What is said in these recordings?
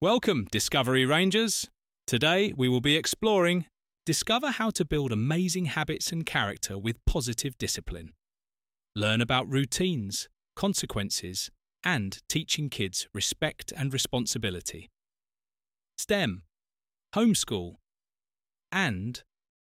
Welcome, Discovery Rangers. Today we will be exploring discover how to build amazing habits and character with positive discipline. Learn about routines, consequences, and teaching kids respect and responsibility. STEM, homeschool, and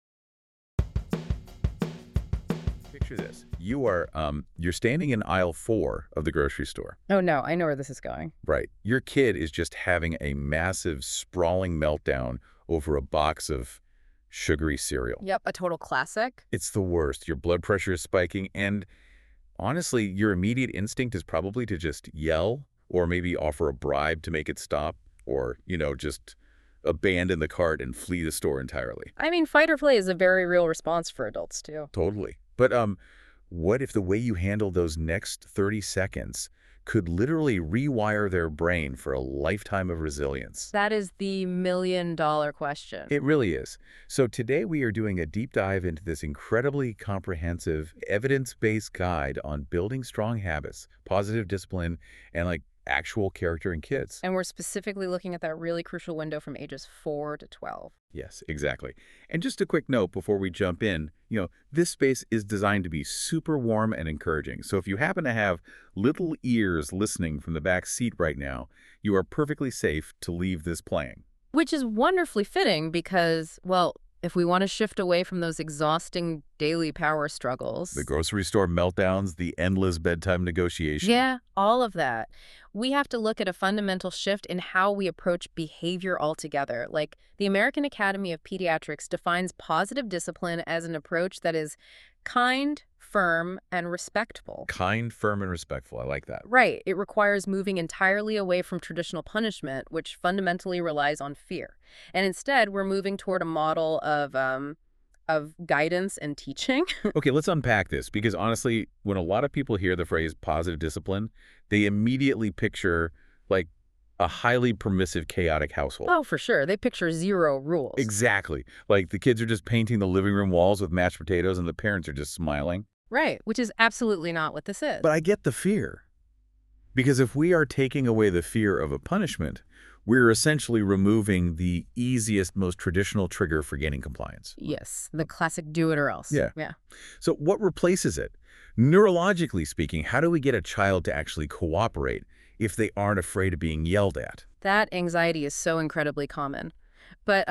Picture this. You're standing in aisle 4 of the grocery store. Oh no, I know where this is going. Right. Your kid is just having a massive, sprawling meltdown over a box of sugary cereal. Yep, a total classic. It's the worst. Your blood pressure is spiking, and honestly, your immediate instinct is probably to just yell or maybe offer a bribe to make it stop or, just abandon the cart and flee the store entirely. I mean, fight or flight is a very real response for adults too. Totally. But what if the way you handle those next 30 seconds could literally rewire their brain for a lifetime of resilience? That is the million-dollar question. It really is. So today we are doing a deep dive into this incredibly comprehensive, evidence-based guide on building strong habits, positive discipline, and actual character in kids. And we're specifically looking at that really crucial window from ages 4 to 12. Yes, exactly. And just a quick note before we jump in, this space is designed to be super warm and encouraging. So if you happen to have little ears listening from the back seat right now, you are perfectly safe to leave this playing. Which is wonderfully fitting because, well, if we want to shift away from those exhausting daily power struggles. The grocery store meltdowns, the endless bedtime negotiation. Yeah, all of that. We have to look at a fundamental shift in how we approach behavior altogether. Like, the American Academy of Pediatrics defines positive discipline as an approach that is kind, firm, and respectful. Kind, firm, and respectful. I like that. Right. It requires moving entirely away from traditional punishment, which fundamentally relies on fear. And instead, we're moving toward a model of guidance and teaching. Okay, let's unpack this, because honestly, when a lot of people hear the phrase positive discipline, they immediately picture a highly permissive, chaotic household. Oh, for sure. They picture zero rules. Exactly. Like the kids are just painting the living room walls with mashed potatoes and the parents are just smiling. Right, which is absolutely not what this is. But I get the fear. Because if we are taking away the fear of a punishment, we're essentially removing the easiest, most traditional trigger for gaining compliance. Yes, the classic do it or else. Yeah. Yeah. So what replaces it? Neurologically speaking, how do we get a child to actually cooperate if they aren't afraid of being yelled at? That anxiety is so incredibly common. But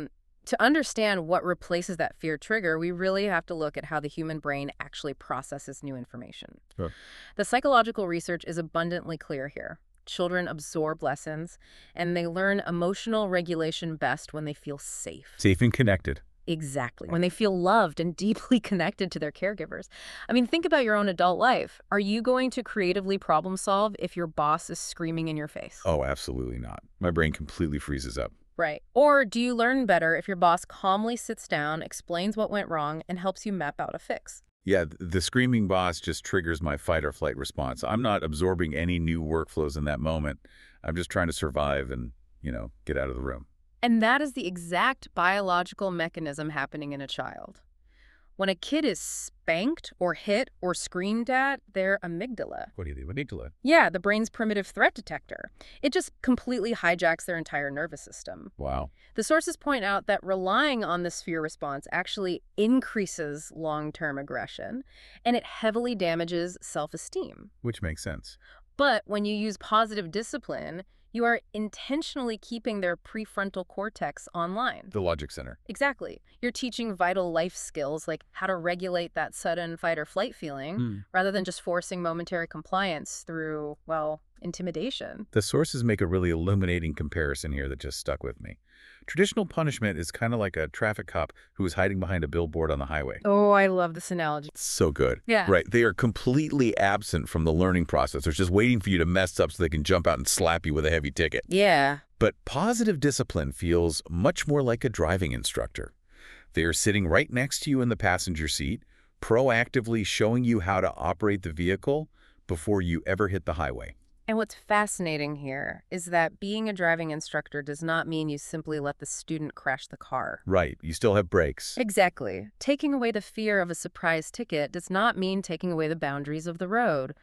to understand what replaces that fear trigger, we really have to look at how the human brain actually processes new information. Sure. The psychological research is abundantly clear here. Children absorb lessons, and they learn emotional regulation best when they feel safe. Safe and connected. Exactly. When they feel loved and deeply connected to their caregivers. I mean, think about your own adult life. Are you going to creatively problem solve if your boss is screaming in your face? Oh, absolutely not. My brain completely freezes up. Right. Or do you learn better if your boss calmly sits down, explains what went wrong, and helps you map out a fix? Yeah, the screaming boss just triggers my fight or flight response. I'm not absorbing any new workflows in that moment. I'm just trying to survive and, get out of the room. And that is the exact biological mechanism happening in a child. When a kid is spanked or hit or screamed at, their amygdala. What do you think? Amygdala? Yeah, the brain's primitive threat detector. It just completely hijacks their entire nervous system. Wow. The sources point out that relying on this fear response actually increases long-term aggression, and it heavily damages self-esteem. Which makes sense. But when you use positive discipline, you are intentionally keeping their prefrontal cortex online. The logic center. Exactly. You're teaching vital life skills like how to regulate that sudden fight or flight feeling rather than just forcing momentary compliance through, well, intimidation. The sources make a really illuminating comparison here that just stuck with me. Traditional punishment is kind of like a traffic cop who is hiding behind a billboard on the highway. Oh, I love this analogy. It's so good. Yeah. Right. They are completely absent from the learning process. They're just waiting for you to mess up so they can jump out and slap you with a heavy ticket. Yeah. But positive discipline feels much more like a driving instructor. They are sitting right next to you in the passenger seat, proactively showing you how to operate the vehicle before you ever hit the highway. And what's fascinating here is that being a driving instructor does not mean you simply let the student crash the car. Right. You still have brakes. Exactly. Taking away the fear of a surprise ticket does not mean taking away the boundaries of the road.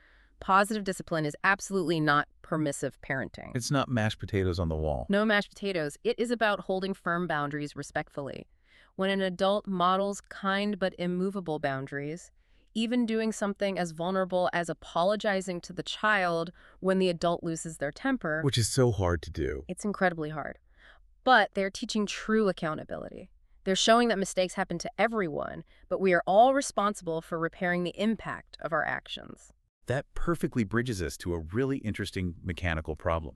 Positive discipline is absolutely not permissive parenting. It's not mashed potatoes on the wall. No mashed potatoes. It is about holding firm boundaries respectfully. When an adult models kind but immovable boundaries, even doing something as vulnerable as apologizing to the child when the adult loses their temper, Which is so hard to do. it's incredibly hard. But they're teaching true accountability. They're showing that mistakes happen to everyone, but we are all responsible for repairing the impact of our actions. That perfectly bridges us to a really interesting mechanical problem.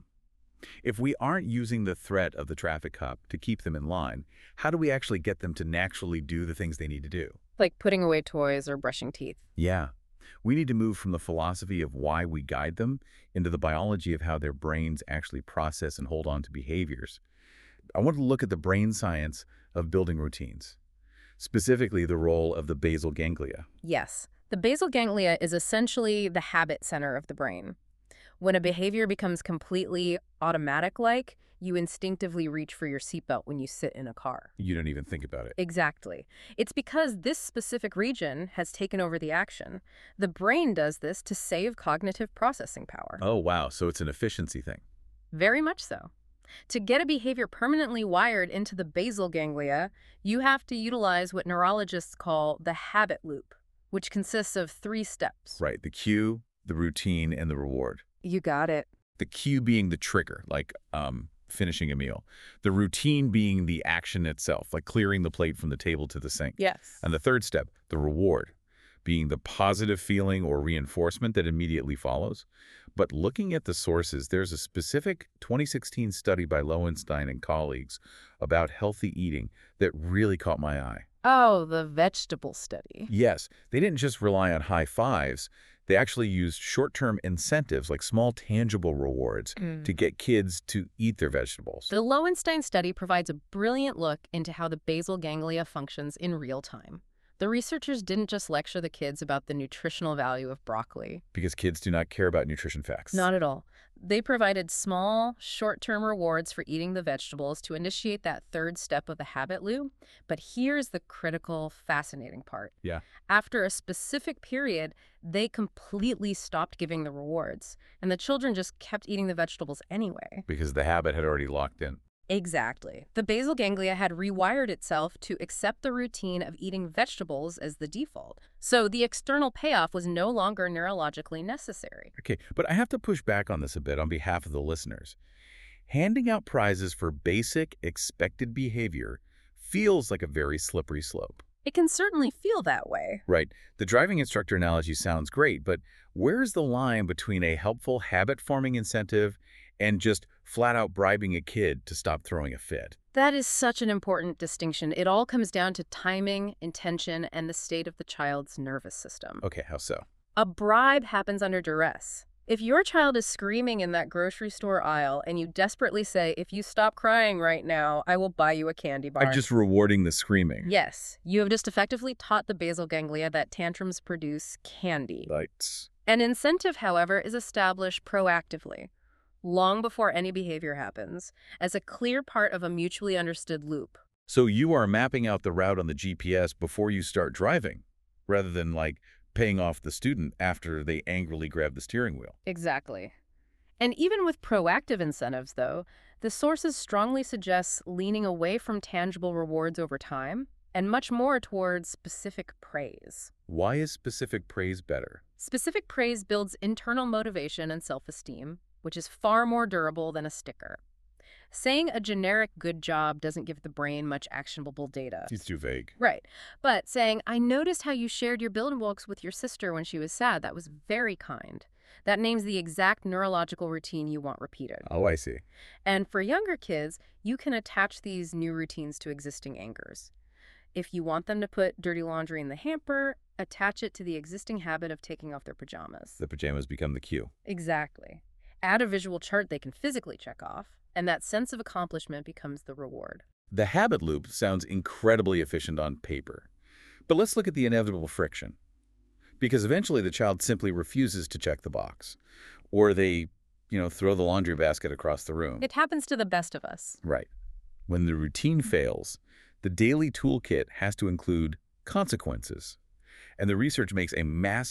If we aren't using the threat of the traffic cop to keep them in line, how do we actually get them to naturally do the things they need to do? Like putting away toys or brushing teeth. Yeah. We need to move from the philosophy of why we guide them into the biology of how their brains actually process and hold on to behaviors. I want to look at the brain science of building routines, specifically the role of the basal ganglia. Yes, the basal ganglia is essentially the habit center of the brain. When a behavior becomes completely automatic-like, you instinctively reach for your seatbelt when you sit in a car. You don't even think about it. Exactly. It's because this specific region has taken over the action. The brain does this to save cognitive processing power. Oh, wow. So it's an efficiency thing. Very much so. To get a behavior permanently wired into the basal ganglia, you have to utilize what neurologists call the habit loop, which consists of 3 steps. Right. The cue, the routine, and the reward. You got it. The cue being the trigger, like finishing a meal. The routine being the action itself, like clearing the plate from the table to the sink. Yes. And the third step, the reward, being the positive feeling or reinforcement that immediately follows. But looking at the sources, there's a specific 2016 study by Lowenstein and colleagues about healthy eating that really caught my eye. Oh, the vegetable study. Yes, they didn't just rely on high fives. They actually used short-term incentives, like small tangible rewards, to get kids to eat their vegetables. The Lowenstein study provides a brilliant look into how the basal ganglia functions in real time. The researchers didn't just lecture the kids about the nutritional value of broccoli. Because kids do not care about nutrition facts. Not at all. They provided small, short-term rewards for eating the vegetables to initiate that third step of the habit loop. But here's the critical, fascinating part. Yeah. After a specific period, they completely stopped giving the rewards, and the children just kept eating the vegetables anyway. Because the habit had already locked in. Exactly. The basal ganglia had rewired itself to accept the routine of eating vegetables as the default. So the external payoff was no longer neurologically necessary. Okay, but I have to push back on this a bit on behalf of the listeners. Handing out prizes for basic, expected behavior feels like a very slippery slope. It can certainly feel that way. Right. The driving instructor analogy sounds great, but where's the line between a helpful habit-forming incentive and just flat-out bribing a kid to stop throwing a fit? That is such an important distinction. It all comes down to timing, intention, and the state of the child's nervous system. Okay, how so? A bribe happens under duress. If your child is screaming in that grocery store aisle and you desperately say, if you stop crying right now, I will buy you a candy bar. I'm just rewarding the screaming. Yes, you have just effectively taught the basal ganglia that tantrums produce candy. Right. An incentive, however, is established proactively, long before any behavior happens, as a clear part of a mutually understood loop. So you are mapping out the route on the GPS before you start driving, rather than paying off the student after they angrily grab the steering wheel. Exactly. And even with proactive incentives, though, the sources strongly suggest leaning away from tangible rewards over time and much more towards specific praise. Why is specific praise better? Specific praise builds internal motivation and self-esteem, which is far more durable than a sticker. Saying a generic good job doesn't give the brain much actionable data. It's too vague. Right. But saying, I noticed how you shared your building blocks with your sister when she was sad. That was very kind. That names the exact neurological routine you want repeated. Oh, I see. And for younger kids, you can attach these new routines to existing angers. If you want them to put dirty laundry in the hamper, attach it to the existing habit of taking off their pajamas. The pajamas become the cue. Exactly. Add a visual chart they can physically check off, and that sense of accomplishment becomes the reward. The habit loop sounds incredibly efficient on paper. But let's look at the inevitable friction. Because eventually the child simply refuses to check the box. Or they, throw the laundry basket across the room. It happens to the best of us. Right. When the routine fails, the daily toolkit has to include consequences. And the research makes a massive,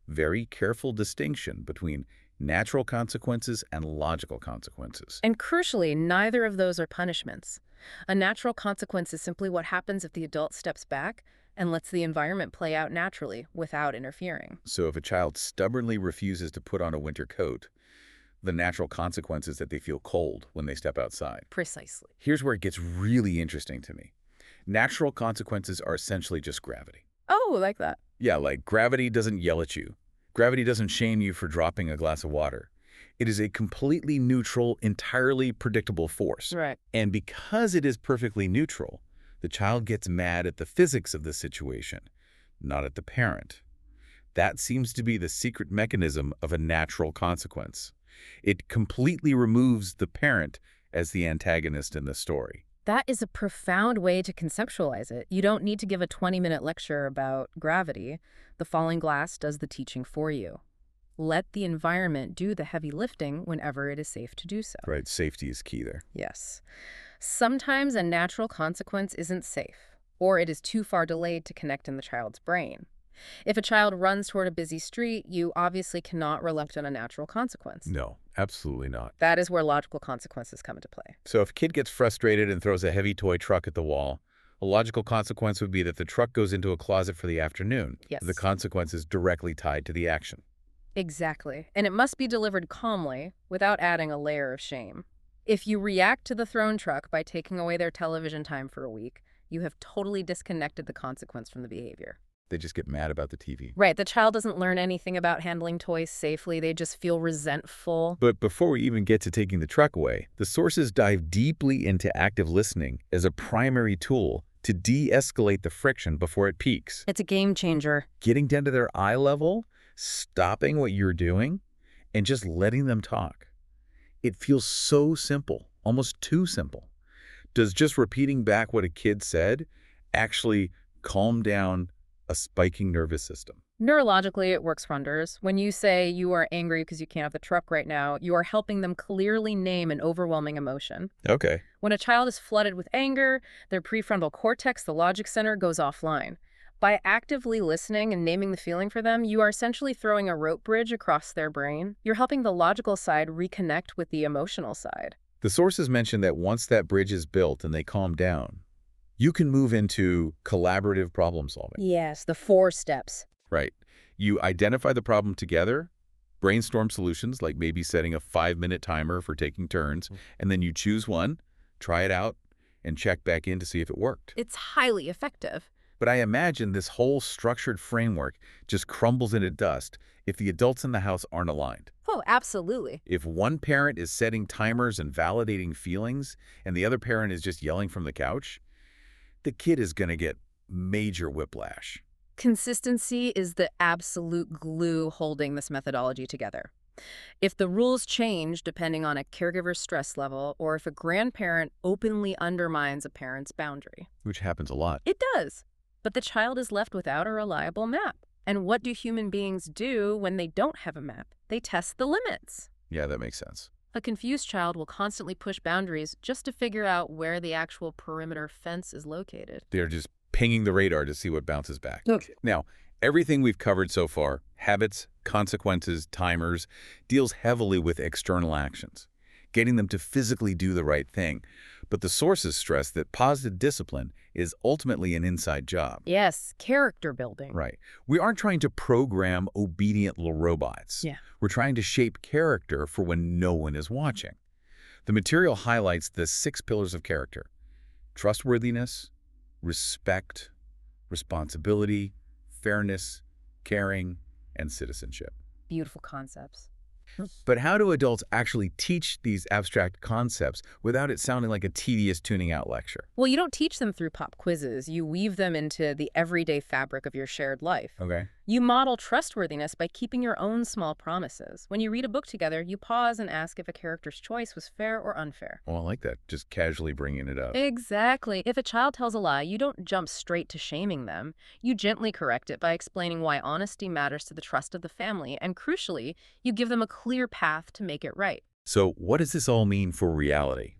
very careful distinction between natural consequences and logical consequences. And crucially, neither of those are punishments. A natural consequence is simply what happens if the adult steps back and lets the environment play out naturally without interfering. So if a child stubbornly refuses to put on a winter coat, the natural consequence is that they feel cold when they step outside. Precisely. Here's where it gets really interesting to me. Natural consequences are essentially just gravity. Oh, like that. Yeah, like gravity doesn't yell at you. Gravity doesn't shame you for dropping a glass of water. It is a completely neutral, entirely predictable force. Right. And because it is perfectly neutral, the child gets mad at the physics of the situation, not at the parent. That seems to be the secret mechanism of a natural consequence. It completely removes the parent as the antagonist in the story. That is a profound way to conceptualize it. You don't need to give a 20-minute lecture about gravity. The falling glass does the teaching for you. Let the environment do the heavy lifting whenever it is safe to do so. Right, safety is key there. Yes. Sometimes a natural consequence isn't safe, or it is too far delayed to connect in the child's brain. If a child runs toward a busy street, you obviously cannot rely on a natural consequence. No, absolutely not. That is where logical consequences come into play. So if a kid gets frustrated and throws a heavy toy truck at the wall, a logical consequence would be that the truck goes into a closet for the afternoon. Yes. The consequence is directly tied to the action. Exactly. And it must be delivered calmly, without adding a layer of shame. If you react to the thrown truck by taking away their television time for a week, you have totally disconnected the consequence from the behavior. They just get mad about the TV. Right. The child doesn't learn anything about handling toys safely. They just feel resentful. But before we even get to taking the truck away, the sources dive deeply into active listening as a primary tool to de-escalate the friction before it peaks. It's a game changer. Getting down to their eye level, stopping what you're doing, and just letting them talk. It feels so simple, almost too simple. Does just repeating back what a kid said actually calm down a spiking nervous system? Neurologically, it works wonders. When you say you are angry because you can't have the truck right now, you are helping them clearly name an overwhelming emotion. Okay. When a child is flooded with anger, their prefrontal cortex, the logic center, goes offline. By actively listening and naming the feeling for them, you are essentially throwing a rope bridge across their brain. You're helping the logical side reconnect with the emotional side. The sources mention that once that bridge is built and they calm down, you can move into collaborative problem solving. Yes, the 4 steps. Right. You identify the problem together, brainstorm solutions, like maybe setting a 5-minute timer for taking turns, and then you choose one, try it out, and check back in to see if it worked. It's highly effective. But I imagine this whole structured framework just crumbles into dust if the adults in the house aren't aligned. Oh, absolutely. If one parent is setting timers and validating feelings, and the other parent is just yelling from the couch, the kid is going to get major whiplash. Consistency is the absolute glue holding this methodology together. If the rules change depending on a caregiver's stress level, or if a grandparent openly undermines a parent's boundary. Which happens a lot. It does. But the child is left without a reliable map. And what do human beings do when they don't have a map? They test the limits. Yeah, that makes sense. A confused child will constantly push boundaries just to figure out where the actual perimeter fence is located. They're just pinging the radar to see what bounces back. Okay. Now, everything we've covered so far, habits, consequences, timers, deals heavily with external actions, getting them to physically do the right thing. But the sources stress that positive discipline is ultimately an inside job. Yes, character building. Right. We aren't trying to program obedient little robots. Yeah. We're trying to shape character for when no one is watching. The material highlights the 6 pillars of character: trustworthiness, respect, responsibility, fairness, caring, and citizenship. Beautiful concepts. But how do adults actually teach these abstract concepts without it sounding like a tedious tuning out lecture? Well, you don't teach them through pop quizzes. You weave them into the everyday fabric of your shared life. Okay. You model trustworthiness by keeping your own small promises. When you read a book together, you pause and ask if a character's choice was fair or unfair. Well, I like that. Just casually bringing it up. Exactly. If a child tells a lie, you don't jump straight to shaming them. You gently correct it by explaining why honesty matters to the trust of the family, and crucially, you give them a clear path to make it right. So what does this all mean for reality?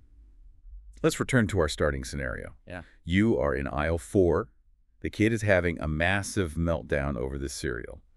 Let's return to our starting scenario. Yeah. You are in aisle 4. The kid is having a massive meltdown over this cereal.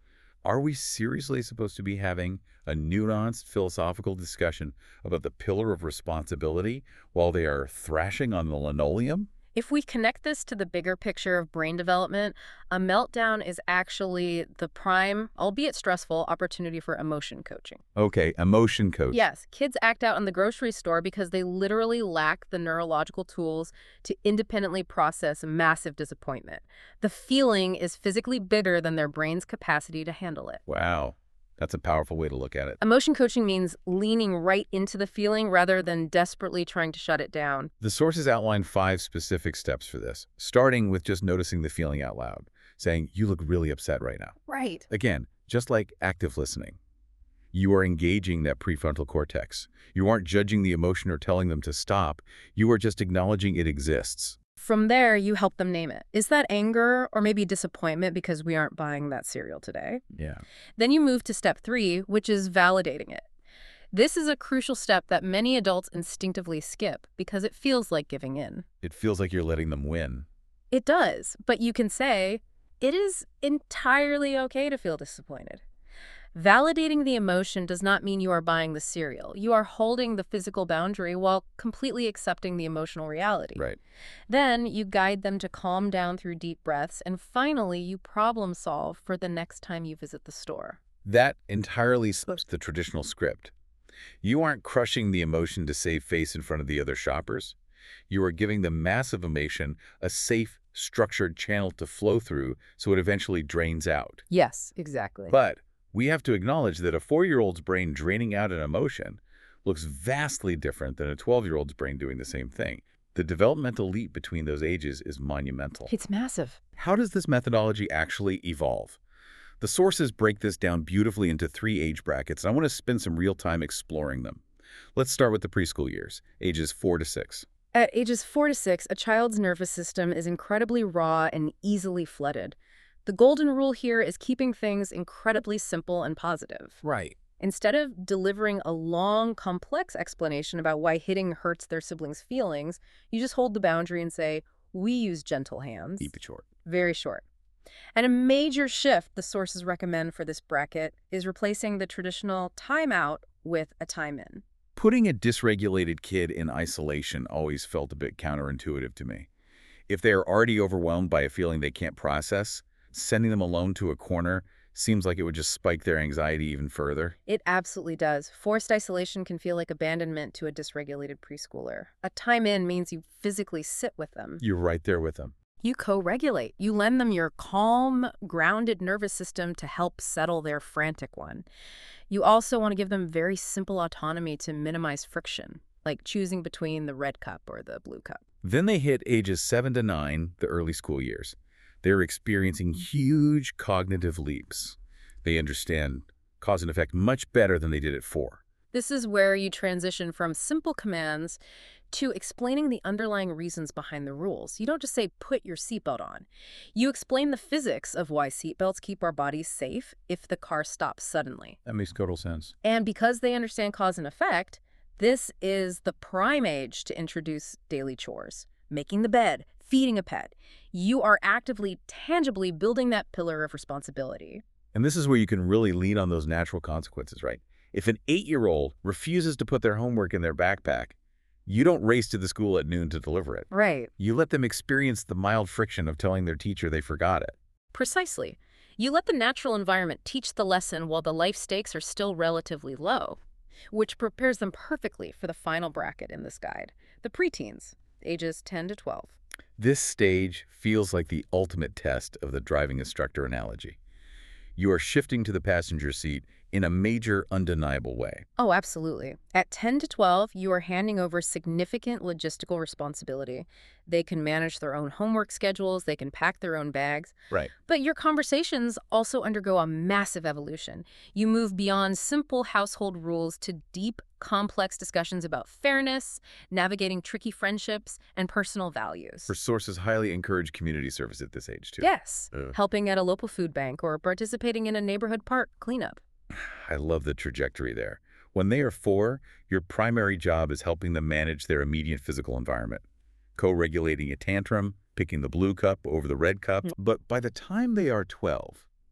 Are we seriously supposed to be having a nuanced philosophical discussion about the pillar of responsibility while they are thrashing on the linoleum? If we connect this to the bigger picture of brain development, a meltdown is actually the prime, albeit stressful, opportunity for emotion coaching. Okay, emotion coach. Yes, kids act out in the grocery store because they literally lack the neurological tools to independently process massive disappointment. The feeling is physically bigger than their brain's capacity to handle it. Wow, that's a powerful way to look at it. Emotion coaching means leaning right into the feeling rather than desperately trying to shut it down. The sources outline 5 specific steps for this, starting with just noticing the feeling out loud, saying, "You look really upset right now." Right. Again, just like active listening. You are engaging that prefrontal cortex. You aren't judging the emotion or telling them to stop. You are just acknowledging it exists. From there, you help them name it. Is that anger or maybe disappointment because we aren't buying that cereal today? Yeah. Then you move to step 3, which is validating it. This is a crucial step that many adults instinctively skip because it feels like giving in. It feels like you're letting them win. It does, but you can say, it is entirely okay to feel disappointed. Validating the emotion does not mean you are buying the cereal. You are holding the physical boundary while completely accepting the emotional reality. Right. Then you guide them to calm down through deep breaths, and finally you problem solve for the next time you visit the store. That entirely slips the traditional script. You aren't crushing the emotion to save face in front of the other shoppers. You are giving the massive emotion a safe, structured channel to flow through so it eventually drains out. Yes, exactly. But we have to acknowledge that a 4-year-old's brain draining out an emotion looks vastly different than a 12-year-old's brain doing the same thing. The developmental leap between those ages is monumental. It's massive. How does this methodology actually evolve? The sources break this down beautifully into 3 age brackets, and I want to spend some real time exploring them. Let's start with the preschool years, ages 4 to 6. At ages 4 to 6, a child's nervous system is incredibly raw and easily flooded. The golden rule here is keeping things incredibly simple and positive. Right. Instead of delivering a long, complex explanation about why hitting hurts their siblings' feelings, you just hold the boundary and say, we use gentle hands. Keep it short. Very short. And a major shift the sources recommend for this bracket is replacing the traditional timeout with a time-in. Putting a dysregulated kid in isolation always felt a bit counterintuitive to me. If they are already overwhelmed by a feeling they can't process, sending them alone to a corner seems like it would just spike their anxiety even further. It absolutely does. Forced isolation can feel like abandonment to a dysregulated preschooler. A time-in means you physically sit with them. You're right there with them. You co-regulate. You lend them your calm, grounded nervous system to help settle their frantic one. You also want to give them very simple autonomy to minimize friction, like choosing between the red cup or the blue cup. Then they hit ages 7 to 9, the early school years. They're experiencing huge cognitive leaps. They understand cause and effect much better than they did at 4. This is where you transition from simple commands to explaining the underlying reasons behind the rules. You don't just say, put your seatbelt on. You explain the physics of why seatbelts keep our bodies safe if the car stops suddenly. That makes total sense. And because they understand cause and effect, this is the prime age to introduce daily chores. Making the bed, feeding a pet. You are actively, tangibly building that pillar of responsibility. And this is where you can really lean on those natural consequences, right? If an 8-year-old refuses to put their homework in their backpack, you don't race to the school at noon to deliver it. Right. You let them experience the mild friction of telling their teacher they forgot it. Precisely. You let the natural environment teach the lesson while the life stakes are still relatively low, which prepares them perfectly for the final bracket in this guide, the preteens, ages 10 to 12. This stage feels like the ultimate test of the driving instructor analogy. You are shifting to the passenger seat in a major, undeniable way. Oh, absolutely. At 10 to 12, you are handing over significant logistical responsibility. They can manage their own homework schedules, they can pack their own bags. Right. But your conversations also undergo a massive evolution. You move beyond simple household rules to deep, complex discussions about fairness, navigating tricky friendships, and personal values. For sources highly encourage community service at this age, too. Yes, helping at a local food bank or participating in a neighborhood park cleanup. I love the trajectory there. When they are 4, your primary job is helping them manage their immediate physical environment, co-regulating a tantrum, picking the blue cup over the red cup. But by the time they are 12,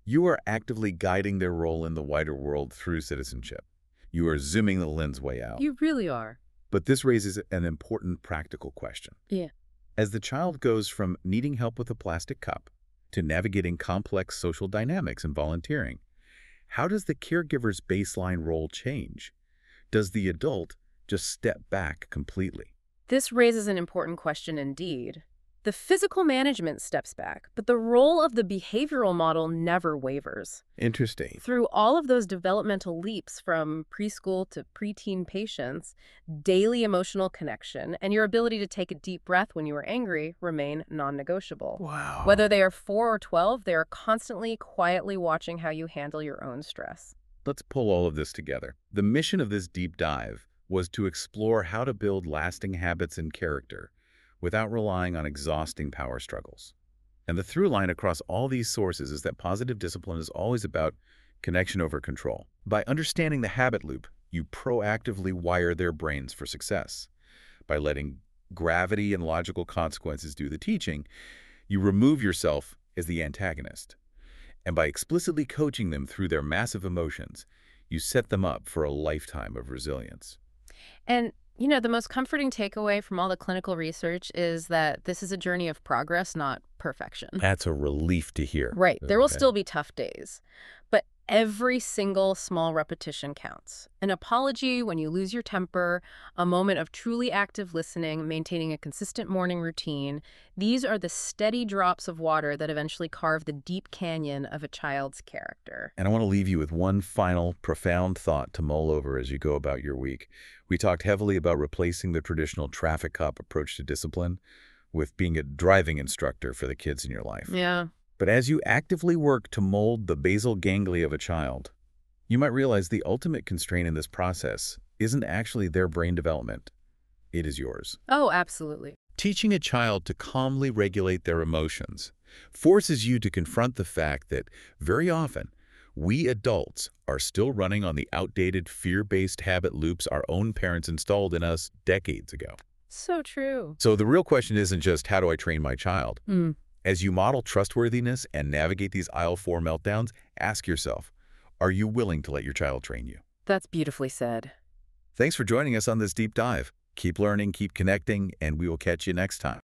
You are actively guiding their role in the wider world through citizenship. You are zooming the lens way out. You really are. But this raises an important practical question. Yeah. As the child goes from needing help with a plastic cup to navigating complex social dynamics and volunteering, how does the caregiver's baseline role change? Does the adult just step back completely? This raises an important question indeed. The physical management steps back, but the role of the behavioral model never wavers. Interesting. Through all of those developmental leaps from preschool to preteen patients, daily emotional connection and your ability to take a deep breath when you are angry remain non-negotiable. Wow. Whether they are 4 or 12, they are constantly, quietly watching how you handle your own stress. Let's pull all of this together. The mission of this deep dive was to explore how to build lasting habits and character without relying on exhausting power struggles. And the through line across all these sources is that positive discipline is always about connection over control. By understanding the habit loop, you proactively wire their brains for success. By letting gravity and logical consequences do the teaching, you remove yourself as the antagonist. And by explicitly coaching them through their massive emotions, you set them up for a lifetime of resilience. And the most comforting takeaway from all the clinical research is that this is a journey of progress, not perfection. That's a relief to hear. Right. There will Okay. still be tough days, but every single small repetition counts. An apology when you lose your temper, a moment of truly active listening, maintaining a consistent morning routine. These are the steady drops of water that eventually carve the deep canyon of a child's character. And I want to leave you with one final profound thought to mull over as you go about your week. We talked heavily about replacing the traditional traffic cop approach to discipline with being a driving instructor for the kids in your life. Yeah. But as you actively work to mold the basal ganglia of a child, you might realize the ultimate constraint in this process isn't actually their brain development. It is yours. Oh, absolutely. Teaching a child to calmly regulate their emotions forces you to confront the fact that very often we adults are still running on the outdated fear-based habit loops our own parents installed in us decades ago. So true. So the real question isn't just how do I train my child? Mm. As you model trustworthiness and navigate these aisle 4 meltdowns, ask yourself, are you willing to let your child train you? That's beautifully said. Thanks for joining us on this deep dive. Keep learning, keep connecting, and we will catch you next time.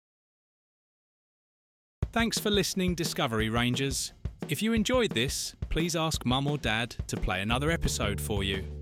Thanks for listening, Discovery Rangers. If you enjoyed this, please ask Mum or Dad to play another episode for you.